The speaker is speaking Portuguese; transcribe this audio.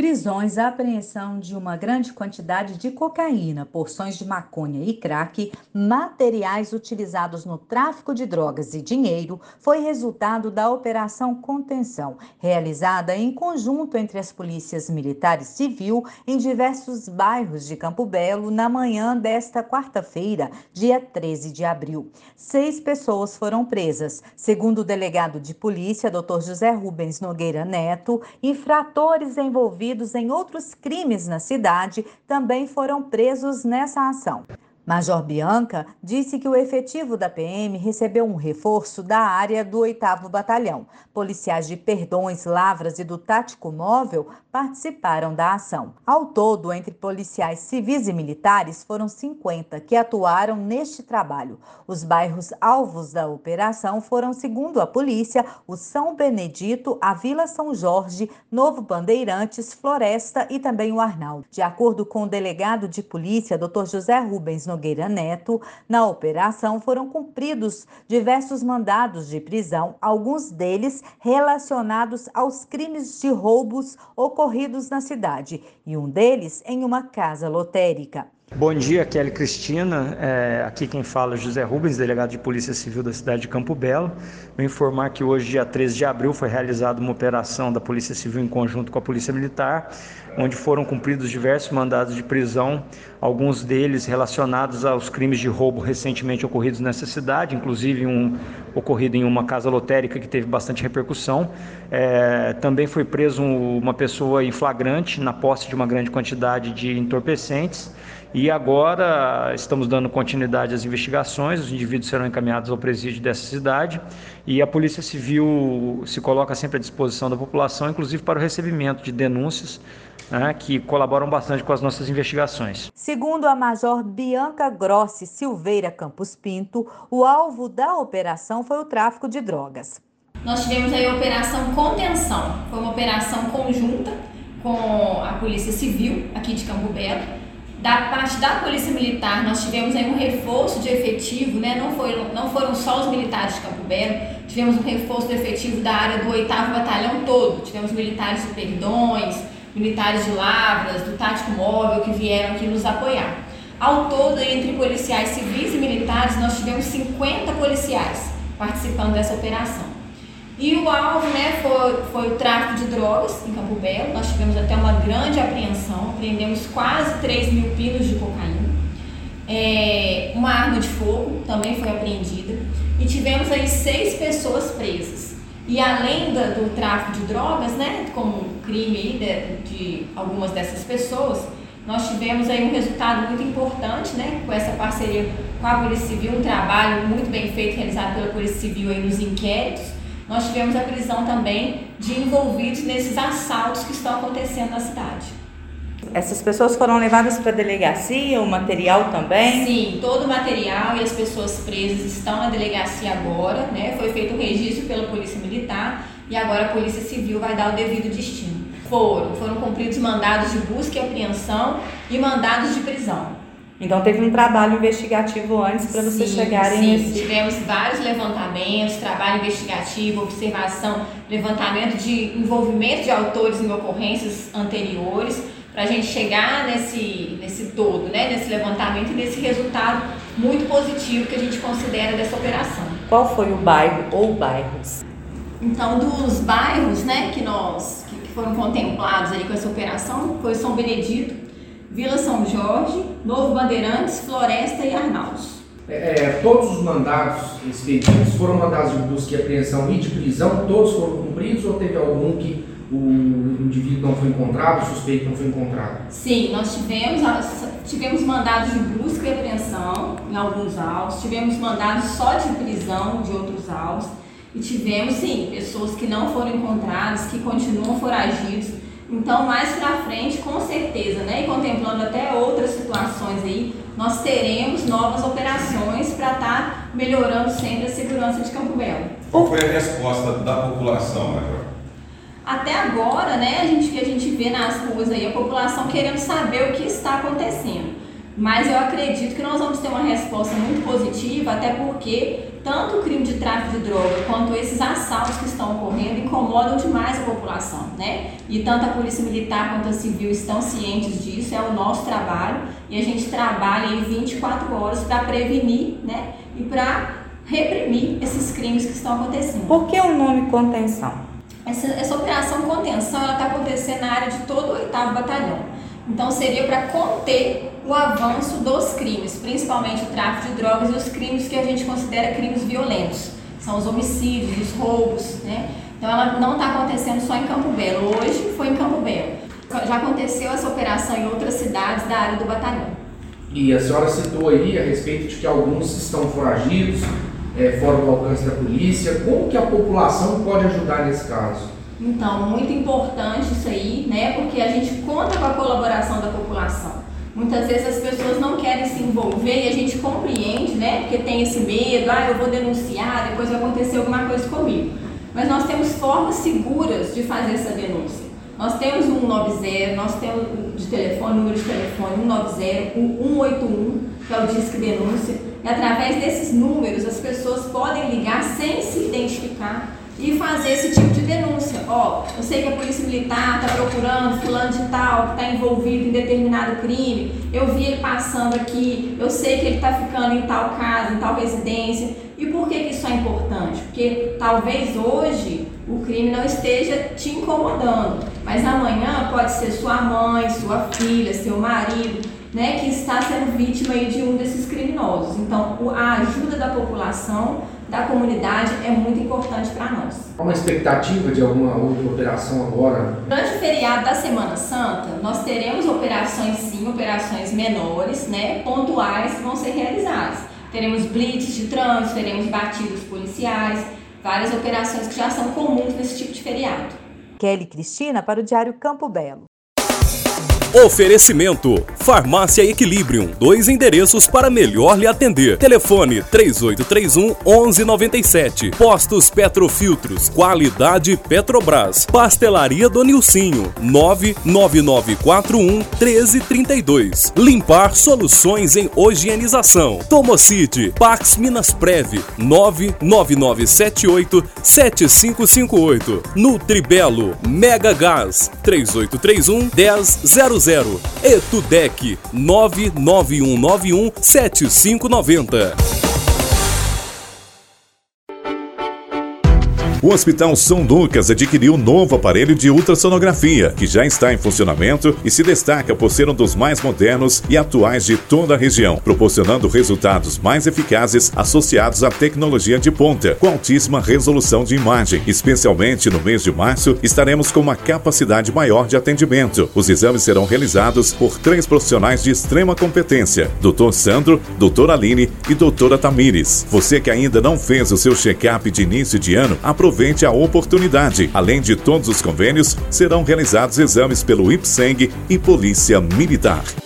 Prisões, a apreensão de uma grande quantidade de cocaína, porções de maconha e crack, materiais utilizados no tráfico de drogas e dinheiro, foi resultado da Operação Contenção, realizada em conjunto entre as polícias militar e civil em diversos bairros de Campo Belo na manhã desta quarta-feira, dia 13 de abril. 6 pessoas foram presas. Segundo o delegado de polícia, Dr. José Rubens Nogueira Neto, infratores envolvidos em outros crimes na cidade também foram presos nessa ação. Major Bianca disse que o efetivo da PM recebeu um reforço da área do 8º Batalhão. Policiais de Perdões, Lavras e do Tático Móvel participaram da ação. Ao todo, entre policiais civis e militares, foram 50 que atuaram neste trabalho. Os bairros alvos da operação foram, segundo a polícia, o São Benedito, a Vila São Jorge, Novo Bandeirantes, Floresta e também o Arnaldo. De acordo com o delegado de polícia, Dr. José Rubens Nogueira Neto, na operação foram cumpridos diversos mandados de prisão, alguns deles relacionados aos crimes de roubos ocorridos na cidade, e um deles em uma casa lotérica. Bom dia, Kelly Cristina. Aqui quem fala é José Rubens, delegado de Polícia Civil da cidade de Campo Belo. Vou informar que hoje, dia 13 de abril, foi realizada uma operação da Polícia Civil em conjunto com a Polícia Militar, onde foram cumpridos diversos mandados de prisão, alguns deles relacionados aos crimes de roubo recentemente ocorridos nessa cidade, inclusive um ocorrido em uma casa lotérica que teve bastante repercussão. Também foi preso uma pessoa em flagrante na posse de uma grande quantidade de entorpecentes. E agora estamos dando continuidade às investigações, os indivíduos serão encaminhados ao presídio dessa cidade e a Polícia Civil se coloca sempre à disposição da população, inclusive para o recebimento de denúncias, que colaboram bastante com as nossas investigações. Segundo a Major Bianca Grossi Silveira Campos Pinto, o alvo da operação foi o tráfico de drogas. Nós tivemos aí a Operação Contenção, foi uma operação conjunta com a Polícia Civil aqui de Campo Belo. Da parte da Polícia Militar, nós tivemos aí um reforço de efetivo, não foram só os militares de Campo Belo, tivemos um reforço de efetivo da área do 8º Batalhão todo. Tivemos militares de Perdões, militares de Lavras, do Tático Móvel, que vieram aqui nos apoiar. Ao todo, entre policiais civis e militares, nós tivemos 50 policiais participando dessa operação. E o alvo foi o tráfico de drogas em Campo Belo. Nós tivemos até uma grande apreensão, apreendemos quase 3.000 pinos de cocaína. Uma arma de fogo também foi apreendida. E tivemos aí 6 pessoas presas. E além do tráfico de drogas, como crime de algumas dessas pessoas, nós tivemos aí um resultado muito importante, com essa parceria com a Polícia Civil, um trabalho muito bem feito, realizado pela Polícia Civil aí nos inquéritos. Nós tivemos a prisão também de envolvidos nesses assaltos que estão acontecendo na cidade. Essas pessoas foram levadas para a delegacia, o material também? Sim, todo o material e as pessoas presas estão na delegacia agora, Foi feito um registro pela Polícia Militar e agora a Polícia Civil vai dar o devido destino. Foram cumpridos mandados de busca e apreensão e mandados de prisão. Então teve um trabalho investigativo antes para vocês chegarem nesse... Sim, tivemos vários levantamentos, trabalho investigativo, observação, levantamento de envolvimento de autores em ocorrências anteriores, para a gente chegar nesse todo, nesse levantamento e nesse resultado muito positivo que a gente considera dessa operação. Qual foi o bairro ou bairros? Então, dos bairros, que foram contemplados aí com essa operação, foi São Benedito, Vila São Jorge, Novo Bandeirantes, Floresta e Arnaldos. Todos os mandados expedidos foram mandados de busca e apreensão e de prisão, todos foram cumpridos ou teve algum que o indivíduo não foi encontrado, o suspeito não foi encontrado? Sim, nós tivemos mandados de busca e apreensão em alguns autos, tivemos mandados só de prisão de outros autos e tivemos, sim, pessoas que não foram encontradas, que continuam foragidos. Então, mais pra frente, com certeza, e contemplando até outras situações aí, nós teremos novas operações para estar melhorando sempre a segurança de Campo Belo. Qual foi a resposta da população, Major? Até agora, a gente vê nas ruas aí a população querendo saber o que está acontecendo. Mas eu acredito que nós vamos ter uma resposta muito positiva, até porque tanto o crime de tráfico de droga quanto esses assaltos que estão ocorrendo incomodam demais a população, né? E tanto a Polícia Militar quanto a Civil estão cientes disso, é o nosso trabalho, e a gente trabalha aí 24 horas para prevenir, né? E para reprimir esses crimes que estão acontecendo. Por que o nome contenção? Essa operação contenção está acontecendo na área de todo o 8º Batalhão. Então seria para conter o avanço dos crimes, principalmente o tráfico de drogas e os crimes que a gente considera crimes violentos. São os homicídios, os roubos, né? Então ela não está acontecendo só em Campo Belo. Hoje foi em Campo Belo. Já aconteceu essa operação em outras cidades da área do batalhão. E a senhora citou aí a respeito de que alguns estão foragidos, fora do alcance da polícia. Como que a população pode ajudar nesse caso? Então, muito importante isso aí, né? Porque a gente conta com a colaboração da população. Muitas vezes as pessoas não querem se envolver e a gente compreende, né? Porque tem esse medo, eu vou denunciar, depois vai acontecer alguma coisa comigo. Mas nós temos formas seguras de fazer essa denúncia. Nós temos o 190, nós temos de telefone, número de telefone 190, o 181, que é o Disque Denúncia. E através desses números as pessoas podem ligar sem se identificar e fazer esse tipo de denúncia. Eu sei que a Polícia Militar está procurando fulano de tal, que está envolvido em determinado crime, eu vi ele passando aqui, eu sei que ele está ficando em tal casa, em tal residência. E por que isso é importante? Porque talvez hoje o crime não esteja te incomodando, mas amanhã pode ser sua mãe, sua filha, seu marido, né, que está sendo vítima aí de um desses criminosos. Então, a ajuda da população, da comunidade, é muito importante para nós. Há uma expectativa de alguma outra operação agora? Durante o feriado da Semana Santa, nós teremos operações sim, operações menores, né, pontuais, que vão ser realizadas. Teremos blitz de trânsito, teremos batidas policiais, várias operações que já são comuns nesse tipo de feriado. Kelly Cristina para o Diário Campo Belo. Oferecimento: Farmácia Equilibrium, 2 endereços para melhor lhe atender. Telefone 3831-1197. Postos Petrofiltros, qualidade Petrobras. Pastelaria do Nilcinho, 99941-1332. Limpar Soluções em Higienização. Tomocid, Pax Minas Prev, 99978-7558. Nutribelo, Mega Gás, 3831-1000. Etudec 99191-7590. O Hospital São Lucas adquiriu um novo aparelho de ultrassonografia, que já está em funcionamento e se destaca por ser um dos mais modernos e atuais de toda a região, proporcionando resultados mais eficazes associados à tecnologia de ponta, com altíssima resolução de imagem. Especialmente no mês de março, estaremos com uma capacidade maior de atendimento. Os exames serão realizados por 3 profissionais de extrema competência: Dr. Sandro, Dr. Aline e Dra. Tamires. Você que ainda não fez o seu check-up de início de ano, aproveite a oportunidade. Além de todos os convênios, serão realizados exames pelo IPSENG e Polícia Militar.